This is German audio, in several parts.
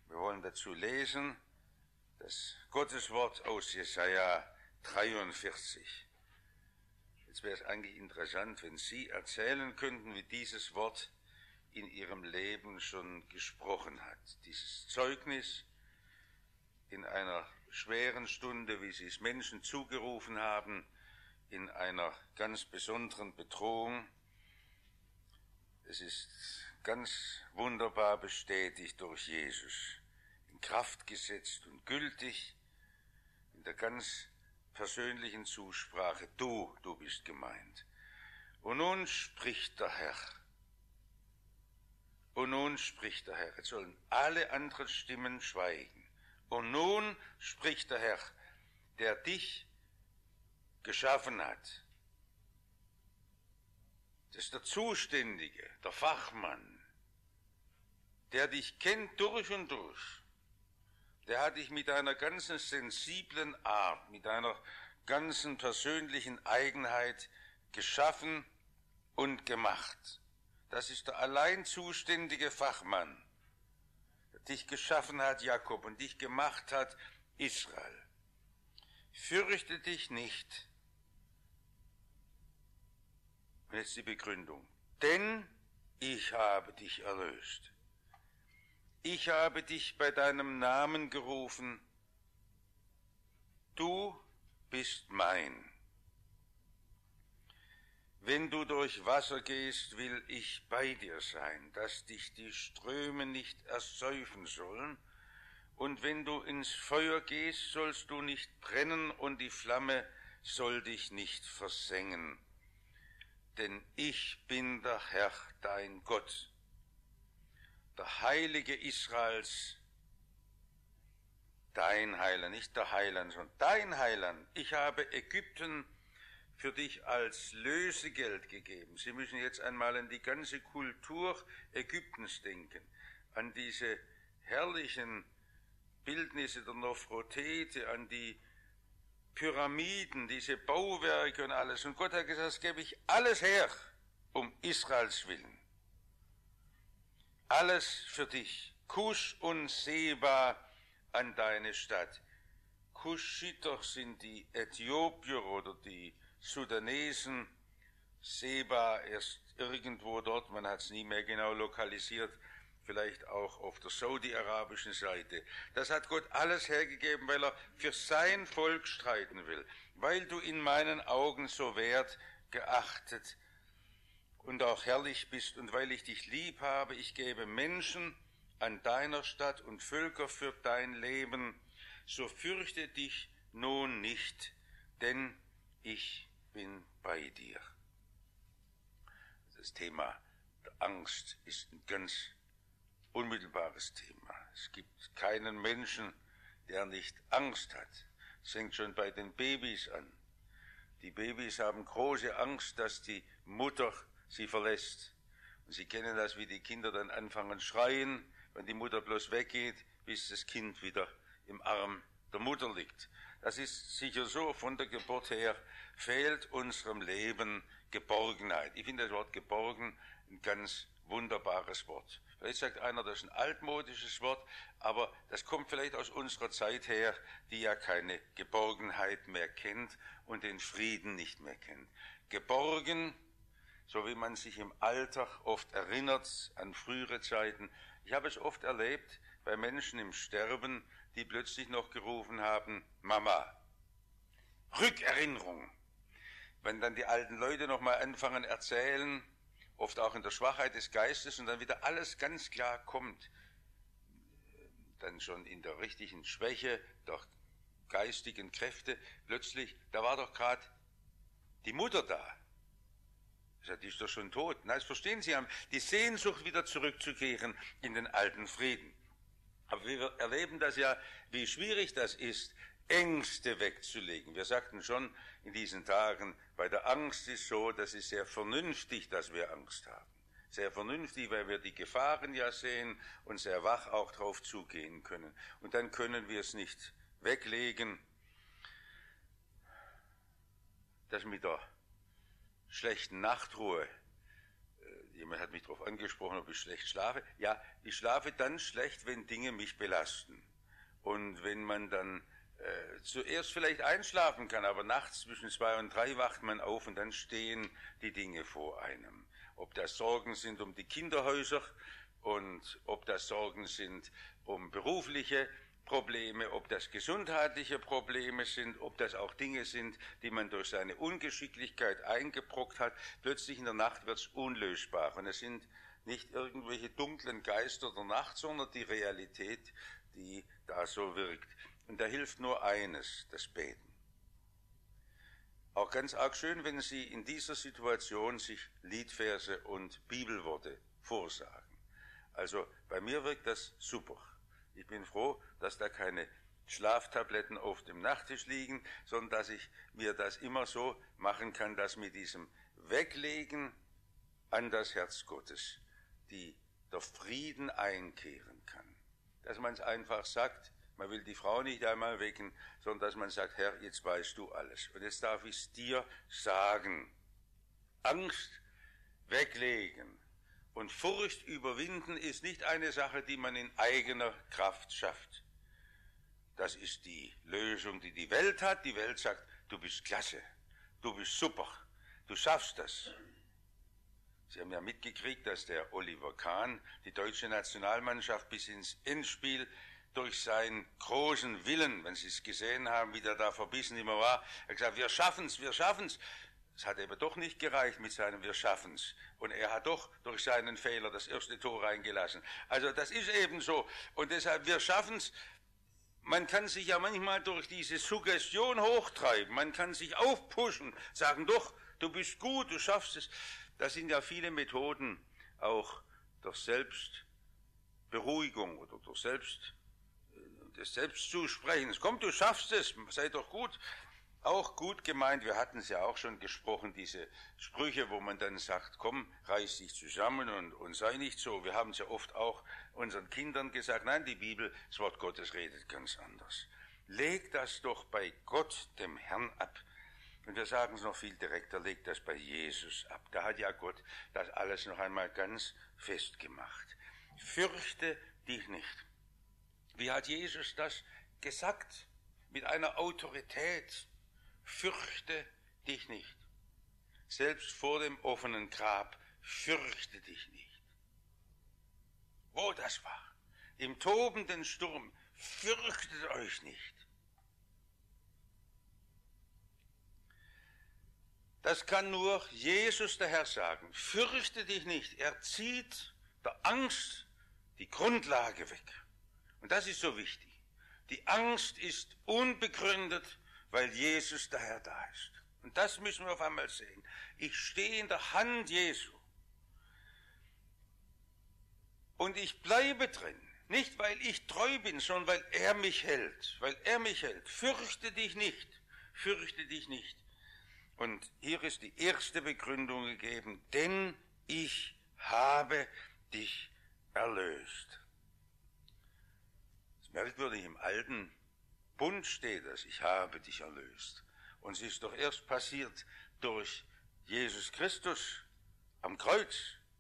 Wir wollen dazu lesen das Gotteswort aus Jesaja 43. Jetzt wäre es eigentlich interessant, wenn Sie erzählen könnten, wie dieses Wort in Ihrem Leben schon gesprochen hat. Dieses Zeugnis in einer schweren Stunde, wie Sie es Menschen zugerufen haben, in einer ganz besonderen Bedrohung. Es ist ganz wunderbar bestätigt durch Jesus, in Kraft gesetzt und gültig, in der ganz persönlichen Zusprache, du bist gemeint. Und nun spricht der Herr. Und nun spricht der Herr. Jetzt sollen alle anderen Stimmen schweigen. Und nun spricht der Herr, der dich geschaffen hat. Das ist der Zuständige, der Fachmann, der dich kennt durch und durch. Der hat dich mit einer ganzen sensiblen Art, mit einer ganzen persönlichen Eigenheit geschaffen und gemacht. Das ist der allein zuständige Fachmann, der dich geschaffen hat, Jakob, und dich gemacht hat, Israel. Fürchte dich nicht. Und jetzt die Begründung. Denn ich habe dich erlöst. Ich habe dich bei deinem Namen gerufen. Du bist mein. Wenn du durch Wasser gehst, will ich bei dir sein, dass dich die Ströme nicht ersäufen sollen. Und wenn du ins Feuer gehst, sollst du nicht brennen und die Flamme soll dich nicht versengen. Denn ich bin der Herr, dein Gott, der Heilige Israels, dein Heiland, nicht der Heiland, sondern dein Heiland. Ich habe Ägypten für dich als Lösegeld gegeben. Sie müssen jetzt einmal an die ganze Kultur Ägyptens denken, an diese herrlichen Bildnisse der Nofretete, an die Pyramiden, diese Bauwerke und alles. Und Gott hat gesagt, das gebe ich alles her, um Israels willen. Alles für dich. Kusch und Seba an deine Stadt. Kuschiter sind die Äthiopier oder die Sudanesen. Seba erst irgendwo dort, man hat es nie mehr genau lokalisiert, vielleicht auch auf der saudi-arabischen Seite. Das hat Gott alles hergegeben, weil er für sein Volk streiten will, weil du in meinen Augen so wert geachtet und auch herrlich bist und weil ich dich lieb habe. Ich gebe Menschen an deiner Stadt und Völker für dein Leben. So fürchte dich nun nicht, denn ich bin bei dir. Das Thema der Angst ist ein ganz unmittelbares Thema. Es gibt keinen Menschen, der nicht Angst hat. Es fängt schon bei den Babys an. Die Babys haben große Angst, dass die Mutter sie verlässt. Und Sie kennen das, wie die Kinder dann anfangen schreien, wenn die Mutter bloß weggeht, bis das Kind wieder im Arm der Mutter liegt. Das ist sicher so, von der Geburt her fehlt unserem Leben Geborgenheit. Ich finde das Wort geborgen ein ganz wunderbares Wort. Vielleicht sagt einer, das ist ein altmodisches Wort, aber das kommt vielleicht aus unserer Zeit her, die ja keine Geborgenheit mehr kennt und den Frieden nicht mehr kennt. Geborgen, so wie man sich im Alter oft erinnert an frühere Zeiten. Ich habe es oft erlebt bei Menschen im Sterben, die plötzlich noch gerufen haben, Mama. Rückerinnerung. Wenn dann die alten Leute noch mal anfangen erzählen, oft auch in der Schwachheit des Geistes und dann wieder alles ganz klar kommt, dann schon in der richtigen Schwäche der geistigen Kräfte, plötzlich, da war doch gerade die Mutter da. Die ist doch schon tot. Na, das verstehen Sie, haben die Sehnsucht wieder zurückzukehren in den alten Frieden. Aber wir erleben das ja, wie schwierig das ist, Ängste wegzulegen. Wir sagten schon in diesen Tagen, bei der Angst ist so, das ist sehr vernünftig, dass wir Angst haben. Sehr vernünftig, weil wir die Gefahren ja sehen und sehr wach auch drauf zugehen können. Und dann können wir es nicht weglegen. Das mit der schlechten Nachtruhe, Jemand hat mich darauf angesprochen, ob ich schlecht schlafe. Ja, ich schlafe dann schlecht, wenn Dinge mich belasten. Und wenn man dann zuerst vielleicht einschlafen kann, aber nachts zwischen 2 und 3 wacht man auf und dann stehen die Dinge vor einem. Ob das Sorgen sind um die Kinderhäuser und ob das Sorgen sind um berufliche Probleme, ob das gesundheitliche Probleme sind, ob das auch Dinge sind, die man durch seine Ungeschicklichkeit eingebrockt hat. Plötzlich in der Nacht wird es unlösbar. Und es sind nicht irgendwelche dunklen Geister der Nacht, sondern die Realität, die da so wirkt. Und da hilft nur eines, das Beten. Auch ganz arg schön, wenn Sie in dieser Situation sich Liedverse und Bibelworte vorsagen. Also bei mir wirkt das super. Ich bin froh, dass da keine Schlaftabletten auf dem Nachttisch liegen, sondern dass ich mir das immer so machen kann, dass mit diesem Weglegen an das Herz Gottes der Frieden einkehren kann. Dass man es einfach sagt, man will die Frau nicht einmal wecken, sondern dass man sagt, Herr, jetzt weißt du alles. Und jetzt darf ich es dir sagen. Angst weglegen und Furcht überwinden ist nicht eine Sache, die man in eigener Kraft schafft. Das ist die Lösung, die die Welt hat. Die Welt sagt, du bist klasse, du bist super, du schaffst das. Sie haben ja mitgekriegt, dass der Oliver Kahn die deutsche Nationalmannschaft bis ins Endspiel durch seinen großen Willen, wenn Sie es gesehen haben, wie der da verbissen immer war, er hat gesagt, wir schaffen's, wir schaffen's. Es hat eben doch nicht gereicht mit seinem Wir schaffen's. Und er hat doch durch seinen Fehler das erste Tor reingelassen. Also das ist eben so. Und deshalb, wir schaffen's. Man kann sich ja manchmal durch diese Suggestion hochtreiben. Man kann sich aufpushen, sagen, doch, du bist gut, du schaffst es. Das sind ja viele Methoden, auch durch Selbstberuhigung oder durch des Selbstzusprechens. Komm, du schaffst es, sei doch gut. Auch gut gemeint, wir hatten es ja auch schon gesprochen, diese Sprüche, wo man dann sagt, komm, reiß dich zusammen und sei nicht so. Wir haben es ja oft auch unseren Kindern gesagt, nein, die Bibel, das Wort Gottes redet ganz anders. Leg das doch bei Gott, dem Herrn, ab. Und wir sagen es noch viel direkter, leg das bei Jesus ab. Da hat ja Gott das alles noch einmal ganz festgemacht. Fürchte dich nicht. Wie hat Jesus das gesagt? Mit einer Autorität. Fürchte dich nicht. Selbst vor dem offenen Grab, fürchte dich nicht. Wo das war, im tobenden Sturm, fürchtet euch nicht. Das kann nur Jesus der Herr sagen. Fürchte dich nicht. Er zieht der Angst die Grundlage weg. Und das ist so wichtig. Die Angst ist unbegründet, weil Jesus der Herr da ist. Und das müssen wir auf einmal sehen. Ich stehe in der Hand Jesu. Und ich bleibe drin. Nicht, weil ich treu bin, sondern weil er mich hält. Weil er mich hält. Fürchte dich nicht. Fürchte dich nicht. Und hier ist die erste Begründung gegeben. Denn ich habe dich erlöst. Das ist merkwürdig, im Alten Bund steht das, ich habe dich erlöst. Und es ist doch erst passiert durch Jesus Christus am Kreuz.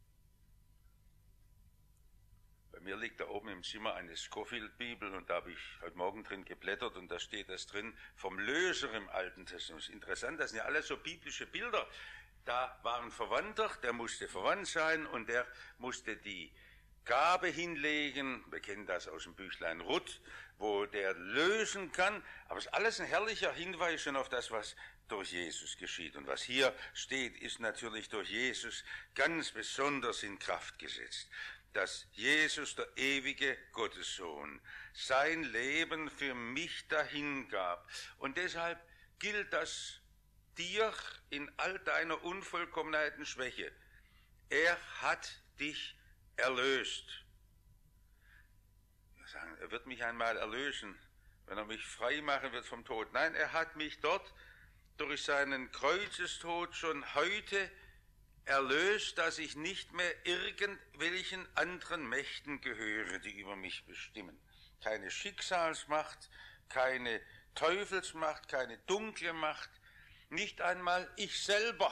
Bei mir liegt da oben im Zimmer eine Scofield-Bibel und da habe ich heute Morgen drin geblättert und da steht das drin vom Löser im Alten Testament. Das ist interessant, das sind ja alles so biblische Bilder. Da war ein Verwandter, der musste verwandt sein und der musste die Gabe hinlegen, wir kennen das aus dem Büchlein Ruth, wo der lösen kann, aber es ist alles ein herrlicher Hinweis schon auf das, was durch Jesus geschieht. Und was hier steht, ist natürlich durch Jesus ganz besonders in Kraft gesetzt, dass Jesus, der ewige Gottessohn, sein Leben für mich dahingab. Und deshalb gilt das dir in all deiner Unvollkommenheit und Schwäche. Er hat dich erlöst. Wir sagen, er wird mich einmal erlösen, wenn er mich frei machen wird vom Tod. Nein, er hat mich dort durch seinen Kreuzestod schon heute erlöst, dass ich nicht mehr irgendwelchen anderen Mächten gehöre, die über mich bestimmen. Keine Schicksalsmacht, keine Teufelsmacht, keine dunkle Macht, nicht einmal ich selber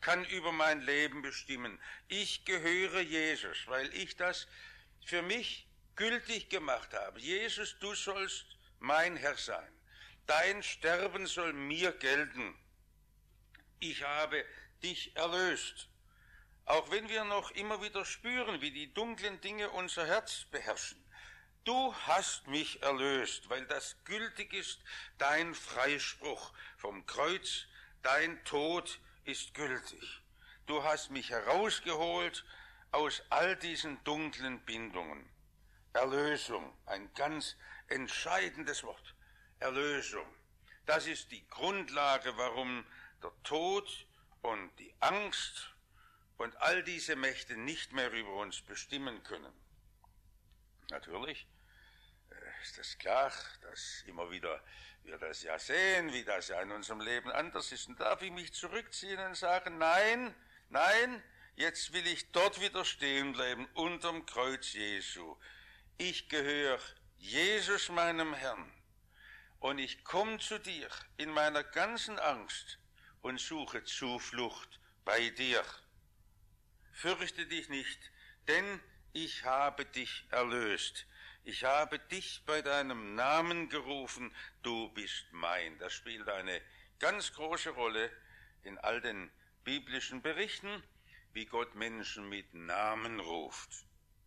kann über mein Leben bestimmen. Ich gehöre Jesus, weil ich das für mich gültig gemacht habe. Jesus, du sollst mein Herr sein. Dein Sterben soll mir gelten. Ich habe dich erlöst. Auch wenn wir noch immer wieder spüren, wie die dunklen Dinge unser Herz beherrschen. Du hast mich erlöst, weil das gültig ist, dein Freispruch vom Kreuz, dein Tod ist gültig. Du hast mich herausgeholt aus all diesen dunklen Bindungen. Erlösung, ein ganz entscheidendes Wort. Erlösung, das ist die Grundlage, warum der Tod und die Angst und all diese Mächte nicht mehr über uns bestimmen können. Natürlich ist es klar, dass immer wieder wir das ja sehen, wie das ja in unserem Leben anders ist. Und darf ich mich zurückziehen und sagen, nein, jetzt will ich dort wieder stehen bleiben, unterm Kreuz Jesu. Ich gehöre Jesus, meinem Herrn, und ich komme zu dir in meiner ganzen Angst und suche Zuflucht bei dir. Fürchte dich nicht, denn ich habe dich erlöst. Ich habe dich bei deinem Namen gerufen, du bist mein. Das spielt eine ganz große Rolle in all den biblischen Berichten, wie Gott Menschen mit Namen ruft.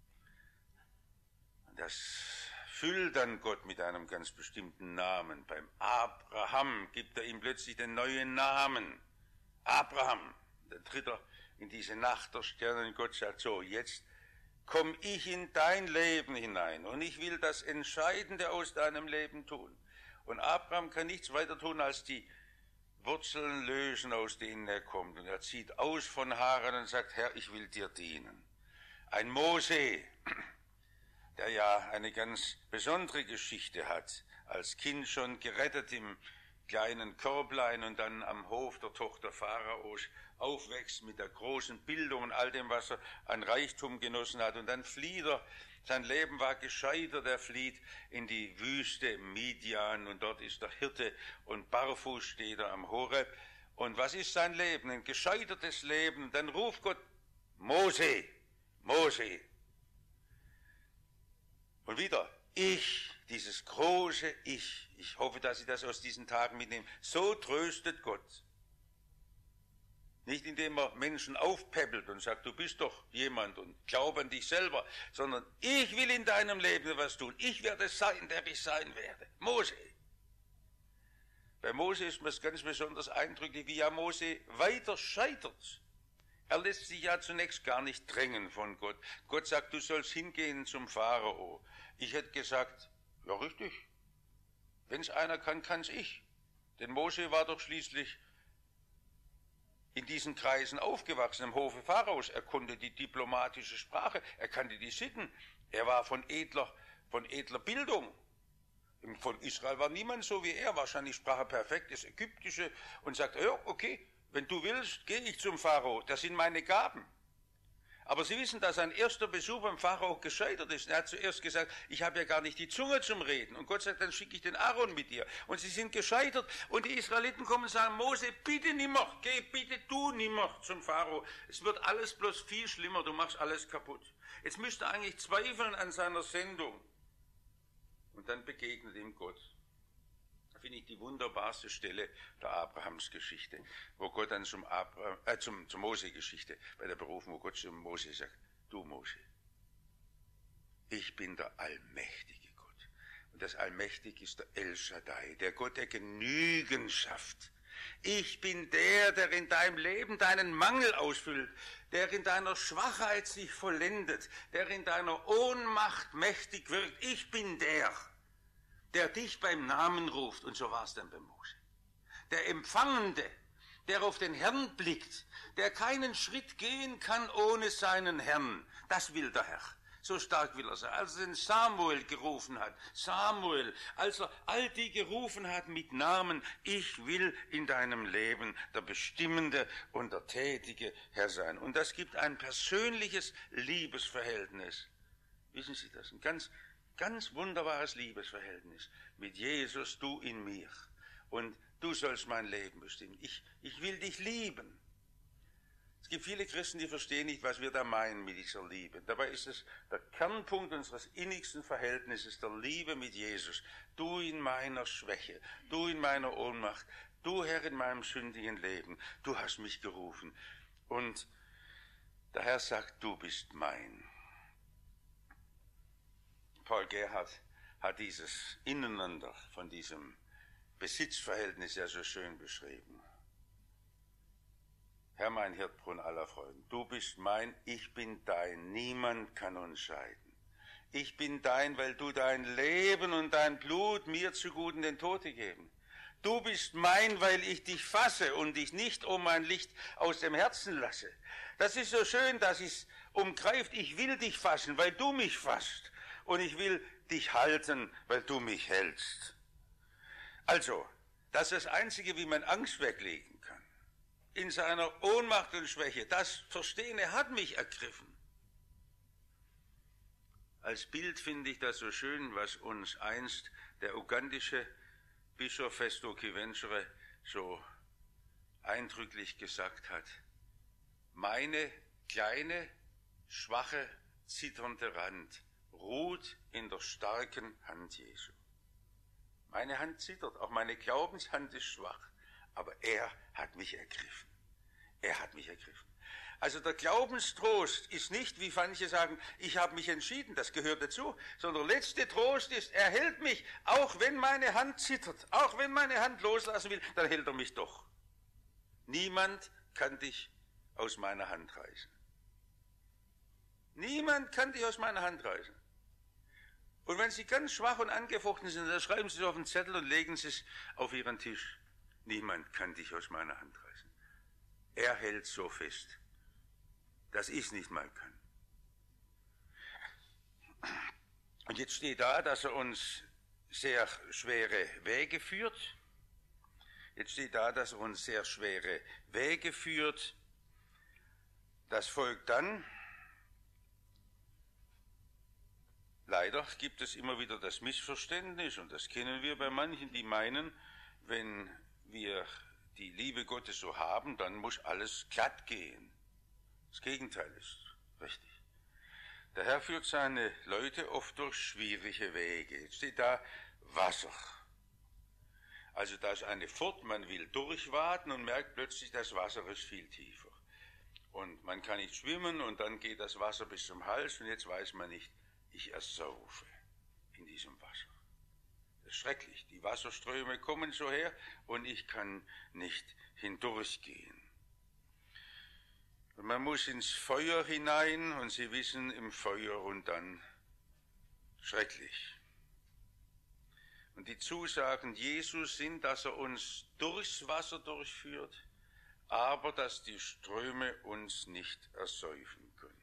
Das füllt dann Gott mit einem ganz bestimmten Namen. Beim Abraham gibt er ihm plötzlich den neuen Namen. Abraham. Dann tritt er in diese Nacht der Sterne und Gott sagt so, jetzt komm ich in dein Leben hinein und ich will das Entscheidende aus deinem Leben tun. Und Abraham kann nichts weiter tun, als die Wurzeln lösen, aus denen er kommt. Und er zieht aus von Haran und sagt, Herr, ich will dir dienen. Ein Mose, der ja eine ganz besondere Geschichte hat, als Kind schon gerettet im kleinen Körblein und dann am Hof der Tochter Pharaos aufwächst mit der großen Bildung und all dem, was er an Reichtum genossen hat. Und dann flieht er, sein Leben war gescheitert, er flieht in die Wüste Midian und dort ist der Hirte und barfuß steht er am Horeb. Und was ist sein Leben? Ein gescheitertes Leben. Dann ruft Gott, Mose, Mose. Und wieder, ich, dieses große Ich. Ich hoffe, dass Sie das aus diesen Tagen mitnehmen. So tröstet Gott. Nicht indem er Menschen aufpäppelt und sagt, du bist doch jemand und glaub an dich selber, sondern ich will in deinem Leben was tun. Ich werde sein, der ich sein werde. Mose. Bei Mose ist mir es ganz besonders eindrücklich, wie ja Mose weiter scheitert. Er lässt sich ja zunächst gar nicht drängen von Gott. Gott sagt, du sollst hingehen zum Pharao. Ich hätte gesagt, ja richtig, wenn es einer kann, kann es ich. Denn Mose war doch schließlich in diesen Kreisen aufgewachsen, im Hofe Pharaos. Er konnte die diplomatische Sprache, er kannte die Sitten. Er war von edler Bildung. Von Israel war niemand so wie er. Wahrscheinlich sprach er perfekt das Ägyptische und sagte, ja, okay, wenn du willst, gehe ich zum Pharao. Das sind meine Gaben. Aber Sie wissen, dass sein erster Besuch beim Pharao gescheitert ist. Er hat zuerst gesagt, ich habe ja gar nicht die Zunge zum Reden. Und Gott sagt, dann schicke ich den Aaron mit dir. Und sie sind gescheitert. Und die Israeliten kommen und sagen, Mose, bitte nimmer, geh bitte du nimmer zum Pharao. Es wird alles bloß viel schlimmer, du machst alles kaputt. Jetzt müsste er eigentlich zweifeln an seiner Sendung. Und dann begegnet ihm Gott. Da finde ich die wunderbarste Stelle der Abrahams-Geschichte, wo Gott dann zur Mose-Geschichte, bei der Berufung, wo Gott zu Mose sagt, du Mose, ich bin der allmächtige Gott. Und das Allmächtige ist der El Shaddai, der Gott, der Genügen schafft. Ich bin der in deinem Leben deinen Mangel ausfüllt, der in deiner Schwachheit sich vollendet, der in deiner Ohnmacht mächtig wirkt. Ich bin der dich beim Namen ruft. Und so war es dann bei Mose. Der Empfangende, der auf den Herrn blickt, der keinen Schritt gehen kann ohne seinen Herrn. Das will der Herr. So stark will er sein. Als er den Samuel gerufen hat, als er all die gerufen hat mit Namen, ich will in deinem Leben der bestimmende und der tätige Herr sein. Und das gibt ein persönliches Liebesverhältnis. Wissen Sie das? Ein ganz wunderbares Liebesverhältnis mit Jesus, du in mir. Und du sollst mein Leben bestimmen. Ich will dich lieben. Es gibt viele Christen, die verstehen nicht, was wir da meinen mit dieser Liebe. Dabei ist es der Kernpunkt unseres innigsten Verhältnisses, der Liebe mit Jesus. Du in meiner Schwäche, du in meiner Ohnmacht, du Herr in meinem sündigen Leben, du hast mich gerufen. Und der Herr sagt, du bist mein. Paul Gerhardt hat dieses Ineinander von diesem Besitzverhältnis ja so schön beschrieben. Herr, mein Hirtbrunn aller Freuden, du bist mein, ich bin dein, niemand kann uns scheiden. Ich bin dein, weil du dein Leben und dein Blut mir zugute in den Tod gegeben. Du bist mein, weil ich dich fasse und dich nicht um mein Licht aus dem Herzen lasse. Das ist so schön, dass es umgreift, ich will dich fassen, weil du mich fasst. Und ich will dich halten, weil du mich hältst. Also, das ist das Einzige, wie man Angst weglegen kann. In seiner Ohnmacht und Schwäche, das Verstehen, er hat mich ergriffen. Als Bild finde ich das so schön, was uns einst der ugandische Bischof Festo Kiwenchere so eindrücklich gesagt hat. Meine kleine, schwache, zitternde Hand ruht in der starken Hand Jesu. Meine Hand zittert, auch meine Glaubenshand ist schwach. Aber er hat mich ergriffen. Er hat mich ergriffen. Also der Glaubenstrost ist nicht, wie manche sagen, ich habe mich entschieden, das gehört dazu, sondern der letzte Trost ist, er hält mich, auch wenn meine Hand zittert, auch wenn meine Hand loslassen will, dann hält er mich doch. Niemand kann dich aus meiner Hand reißen. Niemand kann dich aus meiner Hand reißen. Und wenn Sie ganz schwach und angefochten sind, dann schreiben Sie es auf einen Zettel und legen Sie es auf Ihren Tisch. Niemand kann dich aus meiner Hand reißen. Er hält so fest, dass ich es nicht mal kann. Und jetzt steht da, dass er uns sehr schwere Wege führt. Jetzt steht da, dass er uns sehr schwere Wege führt. Das folgt dann. Leider gibt es immer wieder das Missverständnis, und das kennen wir bei manchen, die meinen, wenn wir die Liebe Gottes so haben, dann muss alles glatt gehen. Das Gegenteil ist richtig. Der Herr führt seine Leute oft durch schwierige Wege. Jetzt steht da Wasser. Also da ist eine Furt, man will durchwaten und merkt plötzlich, das Wasser ist viel tiefer. Und man kann nicht schwimmen und dann geht das Wasser bis zum Hals und jetzt weiß man nicht, ich ersaufe in diesem Wasser. Das ist schrecklich. Die Wasserströme kommen so her und ich kann nicht hindurchgehen. Und man muss ins Feuer hinein und Sie wissen, im Feuer und dann schrecklich. Und die Zusagen Jesus sind, dass er uns durchs Wasser durchführt, aber dass die Ströme uns nicht ersäufen können.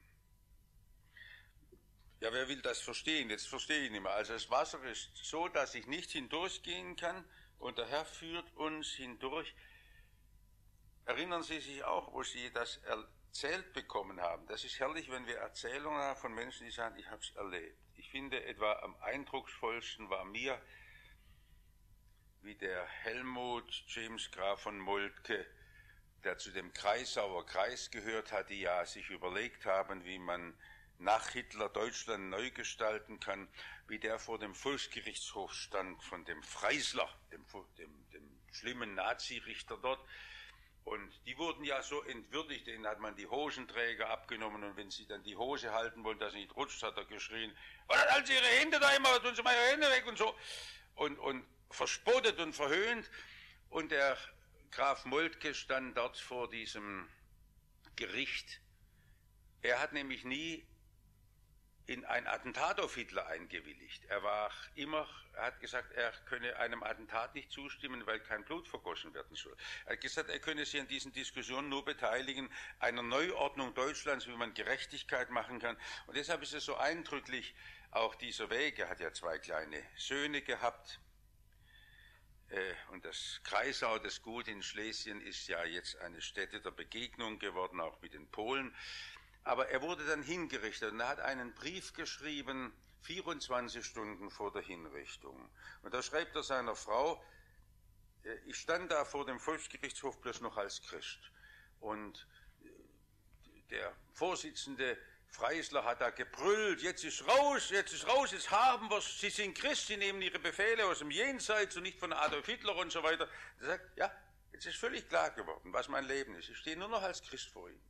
Ja, wer will das verstehen? Jetzt verstehe ich nicht mehr. Also das Wasser ist so, dass ich nicht hindurchgehen kann und der Herr führt uns hindurch. Erinnern Sie sich auch, wo Sie das erzählt bekommen haben. Das ist herrlich, wenn wir Erzählungen haben von Menschen, die sagen, ich habe es erlebt. Ich finde, etwa am eindrucksvollsten war mir, wie der Helmut James Graf von Moltke, der zu dem Kreisauer Kreis gehört hat, die ja sich überlegt haben, wie man nach Hitler Deutschland neu gestalten kann, wie der vor dem Volksgerichtshof stand von dem Freisler, dem schlimmen Nazirichter dort. Und die wurden ja so entwürdigt, denen hat man die Hosenträger abgenommen und wenn sie dann die Hose halten wollten, dass sie nicht rutscht, hat er geschrien, halten Sie Ihre Hände da immer, tun Sie mal Ihre Hände weg und so. Und verspottet und verhöhnt. Und der Graf Moltke stand dort vor diesem Gericht. Er hat nämlich nie in ein Attentat auf Hitler eingewilligt. Er hat gesagt, er könne einem Attentat nicht zustimmen, weil kein Blut vergossen werden soll. Er hat gesagt, er könne sich an diesen Diskussionen nur beteiligen, einer Neuordnung Deutschlands, wie man Gerechtigkeit machen kann. Und deshalb ist es so eindrücklich, auch dieser Weg. Er hat ja 2 kleine Söhne gehabt. Und das Kreisau, das Gut in Schlesien, ist ja jetzt eine Stätte der Begegnung geworden, auch mit den Polen. Aber er wurde dann hingerichtet und er hat einen Brief geschrieben, 24 Stunden vor der Hinrichtung. Und da schreibt er seiner Frau, ich stand da vor dem Volksgerichtshof bloß noch als Christ. Und der Vorsitzende Freisler hat da gebrüllt, jetzt ist raus, jetzt haben wir es, Sie sind Christ, Sie nehmen Ihre Befehle aus dem Jenseits und nicht von Adolf Hitler und so weiter. Er sagt, ja, jetzt ist völlig klar geworden, was mein Leben ist. Ich stehe nur noch als Christ vor Ihnen.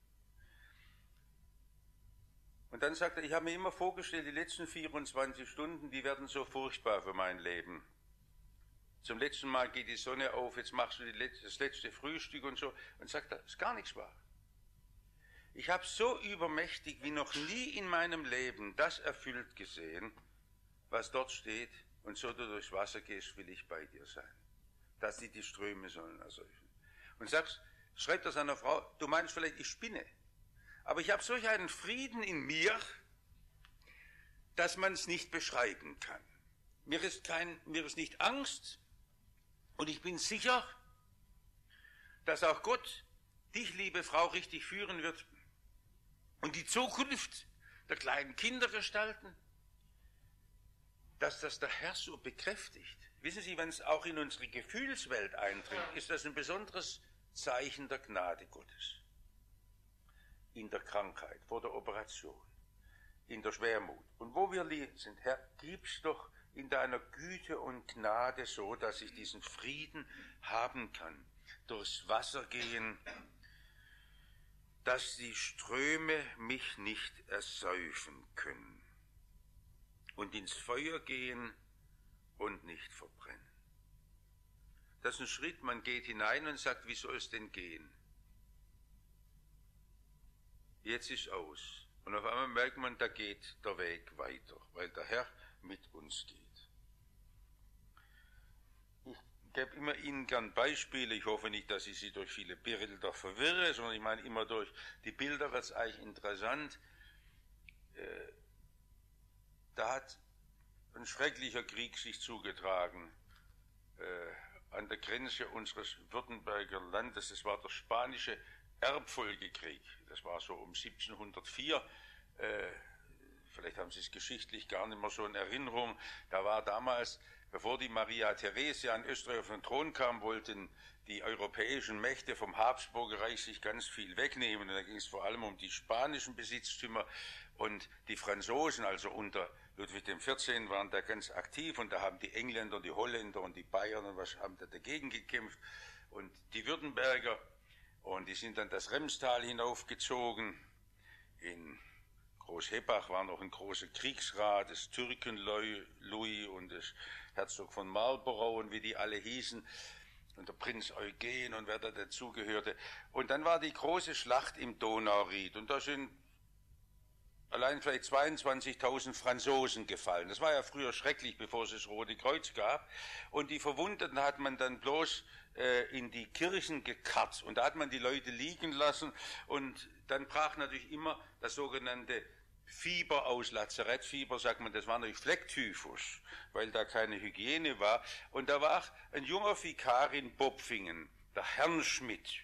Und dann sagt er, ich habe mir immer vorgestellt, die letzten 24 Stunden, die werden so furchtbar für mein Leben. Zum letzten Mal geht die Sonne auf, jetzt machst du das letzte Frühstück und so. Und sagt er, ist gar nichts wahr. Ich habe so übermächtig wie noch nie in meinem Leben das erfüllt gesehen, was dort steht, und so du durchs Wasser gehst, will ich bei dir sein. Dass die Ströme sollen ersäufen. Und schreibt er seiner Frau, du meinst vielleicht, ich spinne, aber ich habe solch einen Frieden in mir, dass man es nicht beschreiben kann. Mir ist nicht Angst, und ich bin sicher, dass auch Gott dich, liebe Frau, richtig führen wird. Und die Zukunft der kleinen Kinder gestalten, dass das der Herr so bekräftigt. Wissen Sie, wenn es auch in unsere Gefühlswelt eindringt, ist das ein besonderes Zeichen der Gnade Gottes. In der Krankheit, vor der Operation, in der Schwermut. Und wo wir sind, Herr, gib's doch in deiner Güte und Gnade so, dass ich diesen Frieden haben kann. Durchs Wasser gehen, dass die Ströme mich nicht ersäufen können. Und ins Feuer gehen und nicht verbrennen. Das ist ein Schritt, man geht hinein und sagt, wie soll es denn gehen? Jetzt ist aus. Und auf einmal merkt man, da geht der Weg weiter, weil der Herr mit uns geht. Ich gebe immer Ihnen gern Beispiele. Ich hoffe nicht, dass ich Sie durch viele Bilder verwirre, sondern ich meine immer durch die Bilder wird es eigentlich interessant. Da hat ein schrecklicher Krieg sich zugetragen an der Grenze unseres Württemberger Landes. Das war der spanische Erbfolgekrieg. Das war so um 1704. Vielleicht haben Sie es geschichtlich gar nicht mehr so in Erinnerung. Da war damals, bevor die Maria Theresia in Österreich auf den Thron kam, wollten die europäischen Mächte vom Habsburger Reich sich ganz viel wegnehmen. Und da ging es vor allem um die spanischen Besitztümer und die Franzosen, also unter Ludwig XIV. Waren da ganz aktiv und da haben die Engländer, die Holländer und die Bayern und was haben da dagegen gekämpft und die Württemberger. Und die sind dann das Remstal hinaufgezogen. In Großhebach war noch ein großer Kriegsrat, das Türken-Louis und das Herzog von Marlborough und wie die alle hießen. Und der Prinz Eugen und wer da dazugehörte. Und dann war die große Schlacht im Donauried. Und da sind allein vielleicht 22.000 Franzosen gefallen. Das war ja früher schrecklich, bevor es das Rote Kreuz gab. Und die Verwundeten hat man dann bloß in die Kirchen gekarrt. Und da hat man die Leute liegen lassen. Und dann brach natürlich immer das sogenannte Fieber aus, Lazarettfieber, sagt man, das war natürlich Flecktyphus, weil da keine Hygiene war. Und da war ein junger Vikar in Bopfingen, der Herrnschmidt.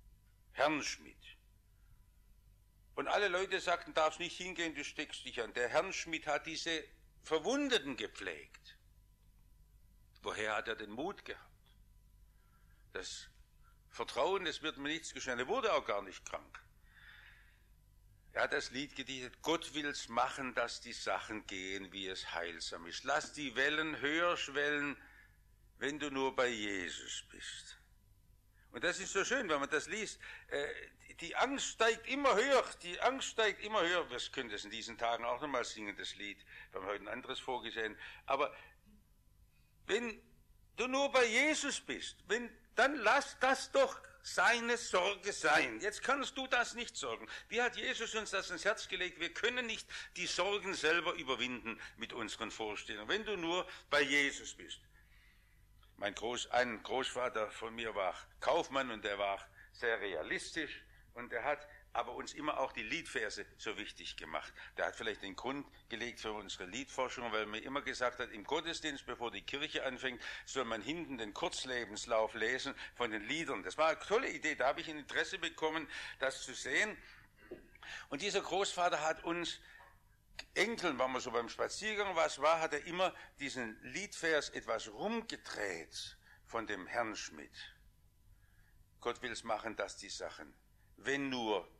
Und alle Leute sagten, darfst nicht hingehen, du steckst dich an. Der Herrnschmidt hat diese Verwundeten gepflegt. Woher hat er den Mut gehabt? Das Vertrauen, es wird mir nichts geschehen. Er wurde auch gar nicht krank. Er hat das Lied gedichtet, Gott will's machen, dass die Sachen gehen, wie es heilsam ist. Lass die Wellen höher schwellen, wenn du nur bei Jesus bist. Und das ist so schön, wenn man das liest. Die Angst steigt immer höher, die Angst steigt immer höher. Wir können das in diesen Tagen auch nochmal singen, das Lied. Wir haben heute ein anderes vorgesehen. Aber wenn du nur bei Jesus bist, dann lass das doch seine Sorge sein. Jetzt kannst du das nicht sorgen. Wie hat Jesus uns das ins Herz gelegt? Wir können nicht die Sorgen selber überwinden mit unseren Vorstellungen. Wenn du nur bei Jesus bist. Ein Großvater von mir war Kaufmann und der war sehr realistisch und er hat aber uns immer auch die Liedverse so wichtig gemacht. Der hat vielleicht den Grund gelegt für unsere Liedforschung, weil mir immer gesagt hat, im Gottesdienst, bevor die Kirche anfängt, soll man hinten den Kurzlebenslauf lesen von den Liedern. Das war eine tolle Idee, da habe ich ein Interesse bekommen, das zu sehen. Und dieser Großvater hat uns Enkeln, wenn man so beim Spaziergang war, hat er immer diesen Liedvers etwas rumgedreht von dem Herrnschmidt. Gott will's machen, dass die Sachen, wenn nur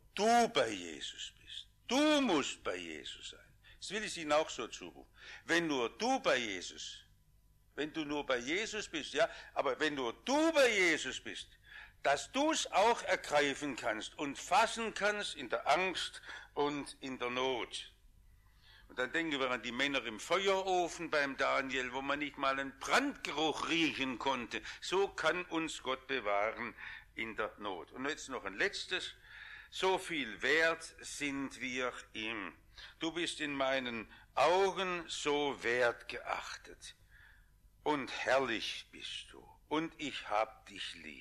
du bei Jesus bist. Du musst bei Jesus sein. Das will ich Ihnen auch so zurufen. Wenn nur du bei Jesus, wenn du nur bei Jesus bist, ja, aber wenn nur du bei Jesus bist, dass du es auch ergreifen kannst und fassen kannst in der Angst und in der Not. Und dann denken wir an die Männer im Feuerofen beim Daniel, wo man nicht mal einen Brandgeruch riechen konnte. So kann uns Gott bewahren in der Not. Und jetzt noch ein letztes. So viel wert sind wir ihm. Du bist in meinen Augen so wertgeachtet. Und herrlich bist du. Und ich hab dich lieb.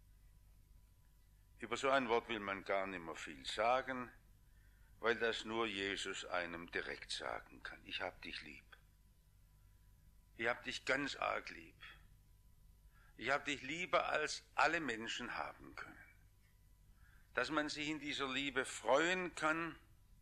Über so ein Wort will man gar nicht mehr viel sagen, weil das nur Jesus einem direkt sagen kann. Ich hab dich lieb. Ich hab dich ganz arg lieb. Ich hab dich lieber, als alle Menschen haben können. Dass man sich in dieser Liebe freuen kann.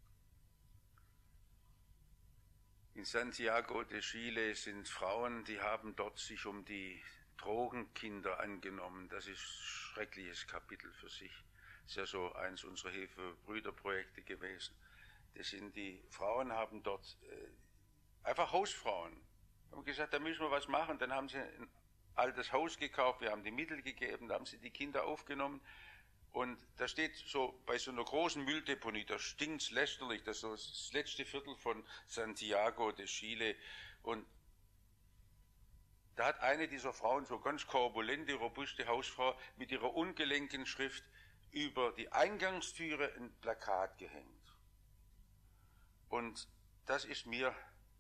In Santiago de Chile sind Frauen, die haben dort sich um die Drogenkinder angenommen. Das ist ein schreckliches Kapitel für sich. Das ist ja so eins unserer Hilfe-Brüder-Projekte gewesen. Das sind die Frauen, haben dort einfach Hausfrauen. Haben gesagt, da müssen wir was machen. Dann haben sie ein altes Haus gekauft, wir haben die Mittel gegeben, da haben sie die Kinder aufgenommen. Und da steht so bei so einer großen Mülldeponie, da stinkt's lästerlich, das ist so das letzte Viertel von Santiago de Chile. Und da hat eine dieser Frauen, so ganz korpulente, robuste Hausfrau, mit ihrer ungelenken Schrift über die Eingangstüre ein Plakat gehängt. Und das ist mir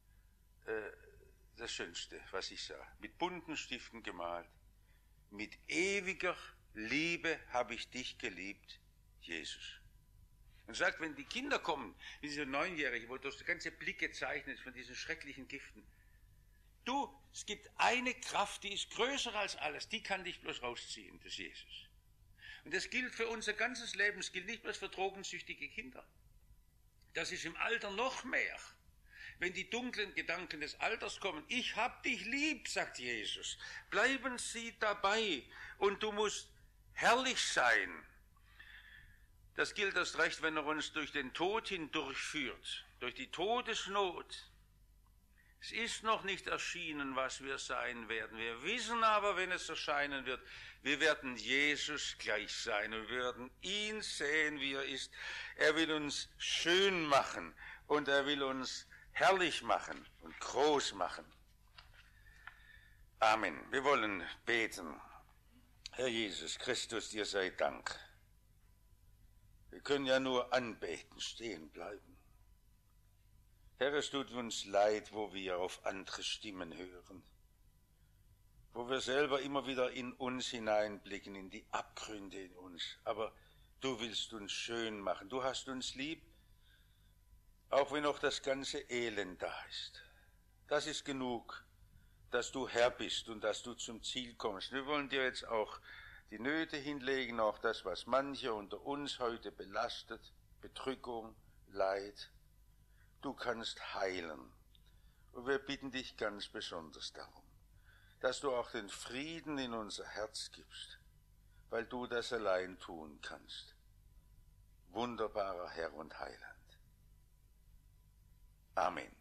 das Schönste, was ich sah. Mit bunten Stiften gemalt. Mit ewiger Liebe habe ich dich geliebt, Jesus. Und sagt, wenn die Kinder kommen, wie diese 9-Jährige, wo durch die ganze Blick gezeichnet ist von diesen schrecklichen Giften, du, es gibt eine Kraft, die ist größer als alles, die kann dich bloß rausziehen, das ist Jesus. Und das gilt für unser ganzes Leben, es gilt nicht bloß für drogensüchtige Kinder. Das ist im Alter noch mehr. Wenn die dunklen Gedanken des Alters kommen, ich hab dich lieb, sagt Jesus, bleiben Sie dabei und du musst herrlich sein. Das gilt erst recht, wenn er uns durch den Tod hindurchführt, durch die Todesnot. Es ist noch nicht erschienen, was wir sein werden. Wir wissen aber, wenn es erscheinen wird, wir werden Jesus gleich sein und wir werden ihn sehen, wie er ist. Er will uns schön machen und er will uns herrlich machen und groß machen. Amen. Wir wollen beten. Herr Jesus Christus, dir sei Dank. Wir können ja nur anbeten, stehen bleiben. Herr, es tut uns leid, wo wir auf andere Stimmen hören, wo wir selber immer wieder in uns hineinblicken, in die Abgründe in uns. Aber du willst uns schön machen, du hast uns lieb, auch wenn noch das ganze Elend da ist. Das ist genug, dass du Herr bist und dass du zum Ziel kommst. Wir wollen dir jetzt auch die Nöte hinlegen, auch das, was manche unter uns heute belastet, Bedrückung, Leid. Du kannst heilen. Und wir bitten dich ganz besonders darum, dass du auch den Frieden in unser Herz gibst, weil du das allein tun kannst. Wunderbarer Herr und Heiland. Amen.